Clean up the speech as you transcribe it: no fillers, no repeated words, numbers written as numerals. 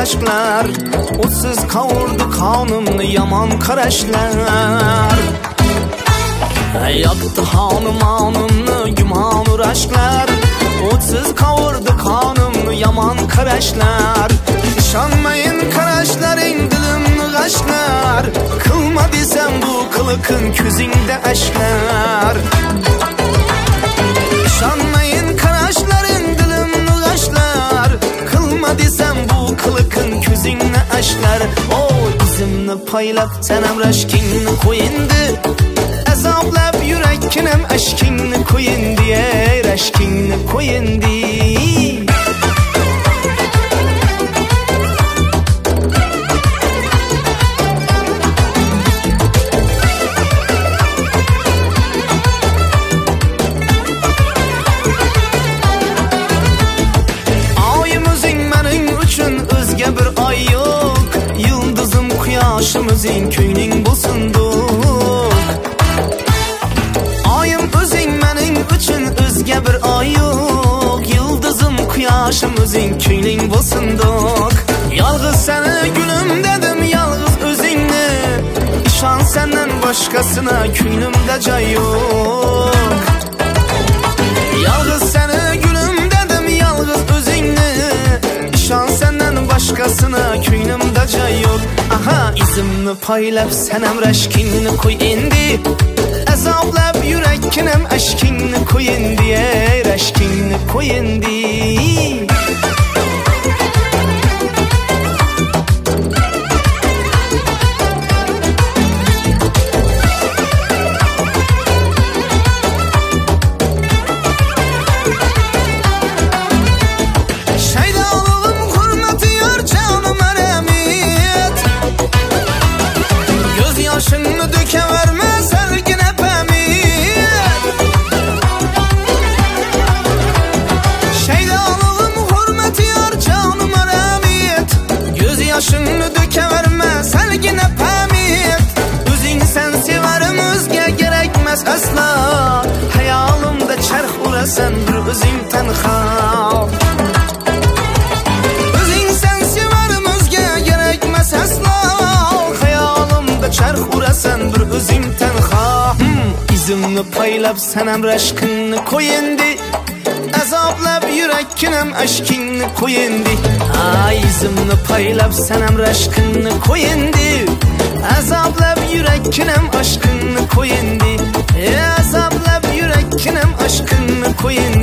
aşklar, o'tsiz qovurdi qonimni yomon qarashlar. Yoqdi xonim-onimni gumon aşklar, o'tsiz qovurdi qonimni yomon qarashlar. Ishonmayin qarashlaring dilimni g'ashlar, qilma desam bu qiliqing ko'zingda ashlar. Ishonmayin qarashlaring dilimni g'ashlar, qilma desam bu qiliqing ko'zingni ashlar. Oy izimni poylab tanam rashkingni qo'yindi, azoblab yurakkinam ashkingni qo'yindi, ey rashkingni qo'yindi. Bir ay yok, yıldızım kıyaşım özün köyning bo'lsindiq. Ayım özün mening uchun o'zga bir ay yok, yıldızım kıyaşım özün köyning bo'lsindiq. Yalğız seni gülüm dedim, yalğız özüngni, ishon senden başkasına ko'nglimda joy yok. Yalğız seni gülüm dedim, yalğız özüngni, ishon senden başkasına ko'nglimda joy yo'q. Aha, izimni poylab sanam rashkingni qo'y endi, azoblab yurakkinam ashkingni qo'y endi, ey rashkingni qo'y endi. Yaşını dökeverme sergine pemiyet, şeydalığım hürmeti yar canım aramiyet. Göz yaşını dökeverme sergine pemiyet, özün sen severim özge gerekmez asla. Hayalimde çarx urasan bir özün tenha, özün sen severim özge gerekmez asla. Çarx urasan bir o'zing tanha. Izimni poylab sanam rashkingni qo'y endi, azoblab yurakkinam ashkingni qo'y endi. Ay izimni poylab sanam rashkingni qo'y endi, azoblab yurakkinam ashkingni qo'y endi, azoblab yurakkinam ashkingni qo'y endi.